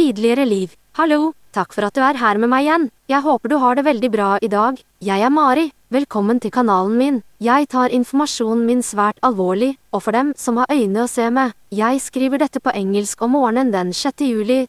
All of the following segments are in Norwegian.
tidligere liv. Hallo, takk for at du er her med meg igjen. Jeg håper du har det veldig bra i dag. Jeg er Mari, velkommen til kanalen min. Jeg tar informasjonen min svært alvorlig, og for dem som har øyne å se med. Jeg skriver dette på engelsk om morgenen den 6. juli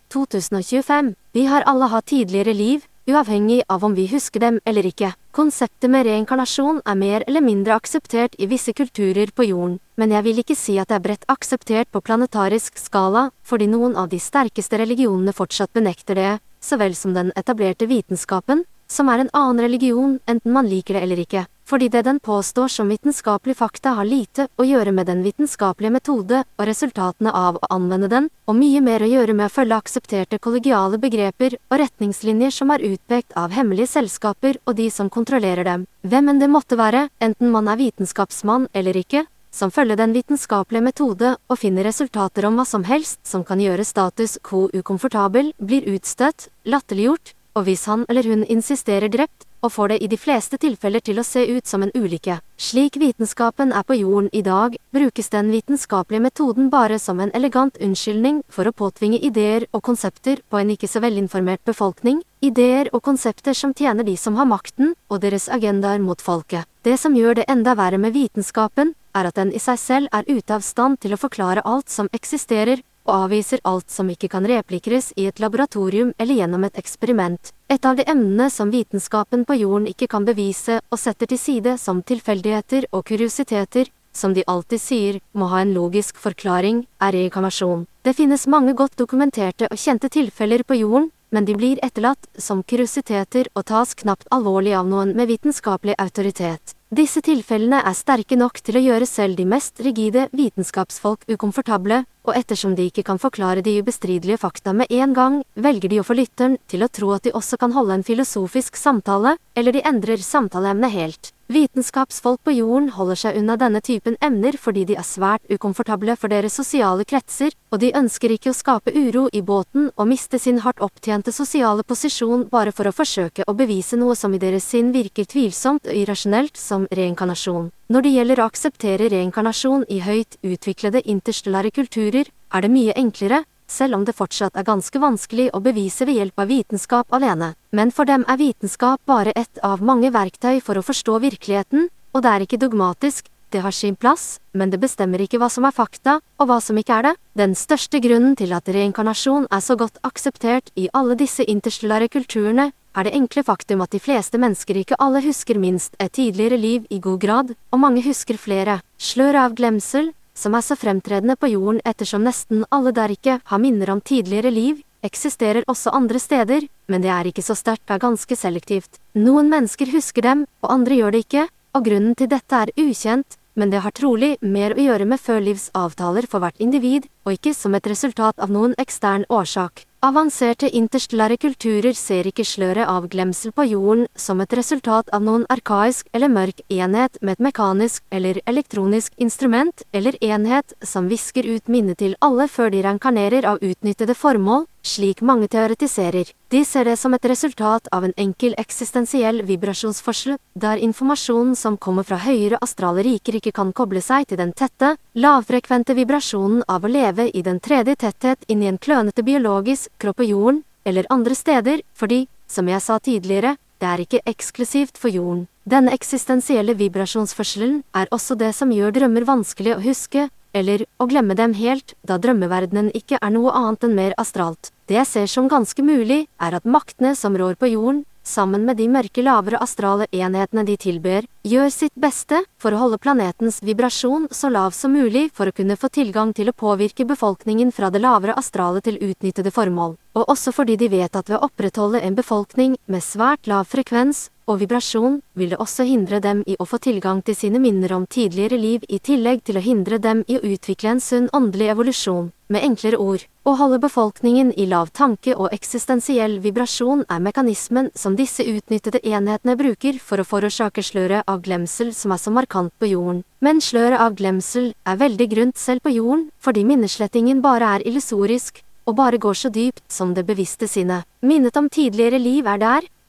2025. Vi har alle hatt tidligere liv, uavhengig av om vi husker dem eller ikke. Konseptet med reinkarnasjon er mer eller mindre akseptert i visse kulturer på jorden, men jeg vil ikke si at det er bredt akseptert på planetarisk skala, fordi noen av de sterkeste religionene fortsatt benekter det, så vel som den etablerte vitenskapen, som er en annen religion enten man liker det eller ikke, fordi det den påstår som vitenskapelig fakta har lite å gjøre med den vitenskapelige metode og resultatene av å anvende den, og mye mer å gjøre med å følge aksepterte kollegiale begreper og retningslinjer som er utpekt av hemmelige selskaper og de som kontrollerer dem. Hvem enn det måtte være, enten man er vitenskapsmann eller ikke, som følger den vitenskapelige metode og finner resultater om hva som helst som kan gjøre status quo ukomfortabel, blir utstøtt, latterliggjort, og hvis han eller hun insisterer drept, og får det i de fleste tilfeller til å se ut som en ulykke. Slik vitenskapen er på jorden i dag, brukes den vitenskapelige metoden bare som en elegant unnskyldning for å påtvinge ideer og konsepter på en ikke så velinformert befolkning, ideer og konsepter som tjener de som har makten og deres agendaer mot folket. Det som gjør det enda verre med vitenskapen, er at den i seg selv er ute av stand til å forklare alt som eksisterer, og avviser alt som ikke kan replikeres i et laboratorium eller gjennom et eksperiment. Et av de emnene som vitenskapen på jorden ikke kan bevise og setter til side som tilfeldigheter og kuriositeter, som de alltid sier, må ha en logisk forklaring, er reinkarnasjon. Det finnes mange godt dokumenterte og kjente tilfeller på jorden, men de blir etterlatt som kuriositeter og tas knapt alvorlig av noen med vitenskapelig autoritet. Disse tilfellene er sterke nok til å gjøre selv de mest rigide vitenskapsfolk ukomfortable, og ettersom de ikke kan forklare de ubestridelige fakta med en gang, velger de å få lytteren til å tro at de også kan holde en filosofisk samtale, eller de endrer samtaleemnet helt. Vitenskapsfolk på jorden holder seg unna denne typen emner fordi de er svært ukomfortable for deres sosiale kretser, og de ønsker ikke å skape uro i båten og miste sin hardt opptjente sosiale posisjon bare for å forsøke å bevise noe som i deres sinn virker tvilsomt og irrasjonelt som reinkarnasjon. Når det gjelder å akseptere reinkarnasjon i høyt utviklede interstellare kulturer, er det mye enklere, selv om det fortsatt er ganske vanskelig å bevise ved hjelp av vitenskap alene. Men for dem er vitenskap bare ett av mange verktøy for å forstå virkeligheten, og det er ikke dogmatisk, det har sin plass, men det bestemmer ikke hva som er fakta, og hva som ikke er det. Den største grunnen til at reinkarnasjon er så godt akseptert i alle disse interstellare kulturene, er det enkle faktum at de fleste mennesker ikke alle husker minst et tidligere liv i god grad, og mange husker flere. Slør av glemsel, som er så fremtredende på jorden ettersom nesten alle der ikke har minner om tidligere liv, eksisterer også andre steder, men det er ikke så sterkt, det er ganske selektivt. Noen mennesker husker dem, og andre gjør det ikke, og grunnen til dette er ukjent, men det har trolig mer å gjøre med førlivsavtaler for hvert individ, og ikke som et resultat av noen ekstern årsak. Avanserte interstellare kulturer ser ikke sløret av glemsel på jorden som et resultat av noen arkaisk eller mørk enhet med et mekanisk eller elektronisk instrument, eller enhet som visker ut minnet til alle før de reinkarnerer av utnyttede formål, slik mange teoretiserer. De ser det som et resultat av en enkel eksistensiell vibrasjonsforskjell, der informasjonen som kommer fra høyere astrale riker ikke kan koble seg til den tette, lavfrekvente vibrasjonen av å leve i den tredje tetthet inn i en klønete biologisk kropp på jorden, eller andre steder, fordi, som jeg sa tidligere, det er ikke eksklusivt for jorden. Denne eksistensielle vibrasjonsforskjellen er også det som gjør drømmer vanskelig å huske, eller å glemme dem helt, da drømmeverdenen ikke er noe annet enn mer astralt. Det jeg ser som ganske mulig, er at maktene som rår på jorden, sammen med de mørke lavere astrale enhetene de tilber, gjør sitt beste for å holde planetens vibrasjon så lav som mulig for å kunne få tilgang til å påvirke befolkningen fra det lavere astrale til utnyttede formål, og også fordi de vet at ved å opprettholde en befolkning med svært lav frekvens og vibrasjon, vil det også hindre dem i å få tilgang til sine minner om tidligere liv i tillegg til å hindre dem i å utvikle en sunn åndelig evolusjon. Med enklere ord, å holde befolkningen i lav tanke og eksistensiell vibrasjon er mekanismen som disse utnyttede enhetene bruker for å forårsake sløret av glemsel som er så markant på jorden. Men sløret av glemsel er veldig grunt selv på jorden, fordi minneslettingen bare er illusorisk, og bare går så dypt som det bevisste sinnet. Minnet om tidligere liv er der,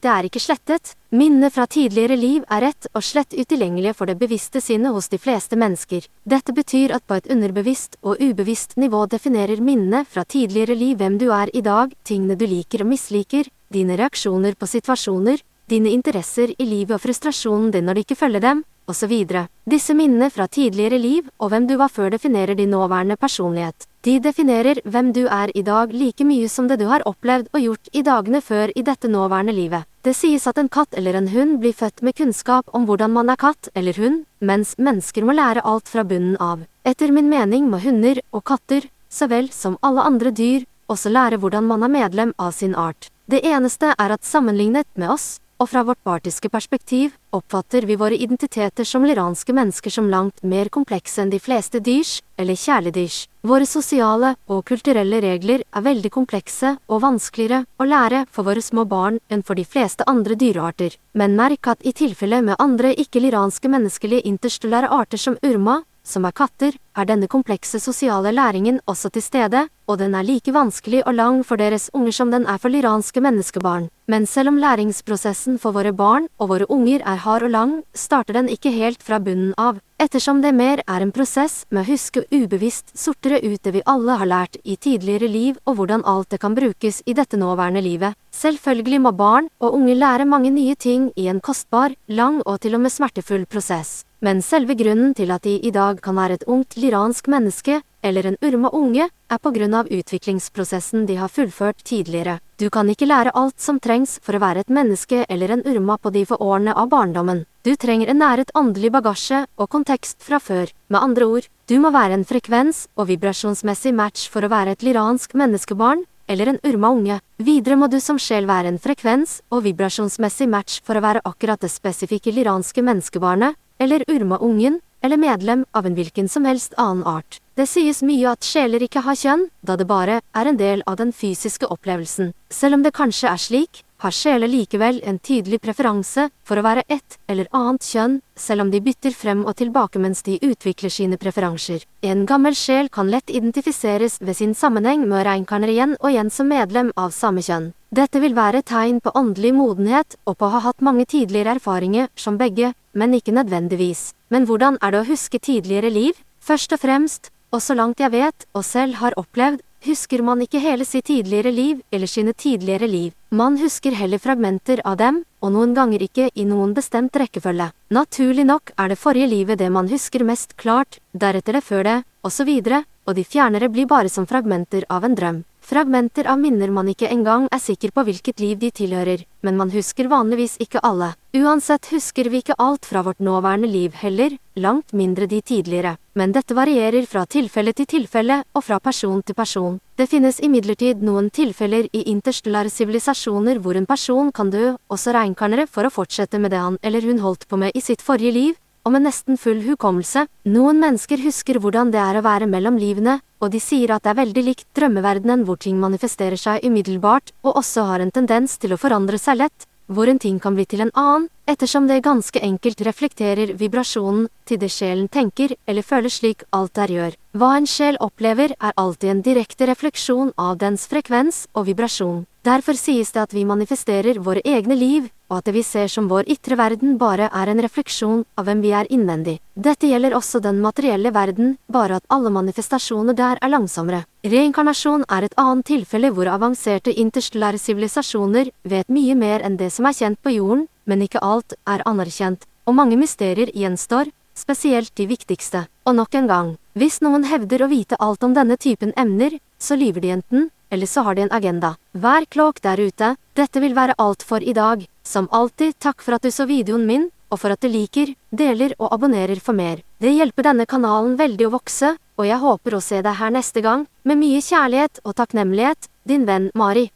Det er ikke slettet. Minner fra tidligere liv er rett og slett utilgjengelige for det bevisste sinnet hos de fleste mennesker. Dette betyr at på et underbevisst og ubevisst nivå definerer minnene fra tidligere liv hvem du er i dag, tingene du liker og misliker, dine reaksjoner på situasjoner, dine interesser i livet og frustrasjonen din når du ikke følger dem, og så videre. Disse minnene fra tidligere liv og hvem du var før definerer din nåværende personlighet. De definerer hvem du er i dag like mye som det du har opplevd og gjort i dagene før i dette nåværende livet. Det sies at en katt eller en hund blir født med kunnskap om hvordan man er katt eller hund, mens mennesker må lære alt fra bunnen av. Etter min mening må hunder og katter, så vel som alle andre dyr, også lære hvordan man er medlem av sin art. Det eneste er at sammenlignet med oss, og fra vårt bartiske perspektiv, oppfatter vi våre identiteter som liranske mennesker som langt mer komplekse enn de fleste dyrs, eller kjæledyrs. Våre sosiale og kulturelle regler er veldig komplekse og vanskeligere å lære for våre små barn enn for de fleste andre dyrearter. Men merk at i tilfelle med andre ikke-liranske menneskelige interstellære arter som urma, som er katter, er denne komplekse sosiale læringen også til stede, og den er like vanskelig og lang for deres unger som den er for liranske menneskebarn. Men selv om læringsprosessen for våre barn og våre unger er hard og lang, starter den ikke helt fra bunnen av, ettersom det mer er en prosess med å huske ubevisst sortere ut det vi alle har lært i tidligere liv og hvordan alt det kan brukes i dette nåværende livet. Selvfølgelig må barn og unge lære mange nye ting i en kostbar, lang og til og med smertefull prosess. Men selve grunnen til at de i dag kan være et ungt liransk menneske, eller en urma unge, er på grunn av utviklingsprosessen de har fullført tidligere. Du kan ikke lære alt som trengs for å være et menneske eller en urma på de få årene av barndommen. Du trenger en næret åndelig bagasje og kontekst fra før. Med andre ord, du må være en frekvens- og vibrasjonsmessig match for å være et liransk menneskebarn, eller en urma unge. Videre må du som sjel være en frekvens- og vibrasjonsmessig match for å være akkurat det spesifikke liranske menneskebarnet, eller urma-ungen, eller medlem av en hvilken som helst annen art. Det sies mye at sjeler ikke har kjønn, da det bare er en del av den fysiske opplevelsen. Selv om det kanskje er slik, har sjeler likevel en tydelig preferanse for å være et eller annet kjønn, selv om de bytter frem og tilbake mens de utvikler sine preferanser. En gammel sjel kan lett identifiseres ved sin sammenheng med å reinkarnere igjen og igjen som medlem av samme kjønn. Dette vil være et tegn på åndelig modenhet og på å ha hatt mange tidligere erfaringer som begge, men ikke nødvendigvis. Men hvordan er det å huske tidligere liv? Først og fremst, og så langt jeg vet og selv har opplevd, husker man ikke hele sitt tidligere liv eller sine tidligere liv. Man husker heller fragmenter av dem, og noen ganger ikke i noen bestemt rekkefølge. Naturlig nok er det forrige livet det man husker mest klart, deretter det før det, og så videre, og de fjernere blir bare som fragmenter av en drøm. Fragmenter av minner man ikke engang er sikker på hvilket liv de tilhører, men man husker vanligvis ikke alle. Uansett husker vi ikke alt fra vårt nåværende liv heller, langt mindre de tidligere. Men dette varierer fra tilfelle til tilfelle og fra person til person. Det finnes imidlertid noen tilfeller i interstellære sivilisasjoner hvor en person kan dø, også reinkarnere for å fortsette med det han eller hun holdt på med i sitt forrige liv, og med nesten full hukommelse. Noen mennesker husker hvordan det er å være mellom livene, og de sier at det er veldig likt drømmeverdenen hvor ting manifesterer seg umiddelbart, og også har en tendens til å forandre seg lett, hvor en ting kan bli til en annen, ettersom det ganske enkelt reflekterer vibrasjonen til det sjelen tenker eller føler slik alt der gjør. Hva en sjel opplever er alltid en direkte refleksjon av dens frekvens og vibrasjon. Derfor sies det at vi manifesterer våre egne liv, og at det vi ser som vår ytre verden bare er en refleksjon av hvem vi er innvendig. Dette gjelder også den materielle verden, bare at alle manifestasjoner der er langsommere. Reinkarnasjon er et annet tilfelle hvor avanserte interstellære sivilisasjoner vet mye mer enn det som er kjent på jorden, men ikke alt er anerkjent, og mange mysterier gjenstår, spesielt de viktigste. Og nok en gang, hvis noen hevder å vite alt om denne typen emner, så lyver de enten, eller så har de en agenda. Vær klok der ute, dette vil være alt for i dag. Som alltid, takk for at du så videoen min, og for at du liker, deler og abonnerer for mer. Det hjelper denne kanalen veldig å vokse, og jeg håper å se deg her neste gang, med mye kjærlighet og takknemlighet, din venn Mari.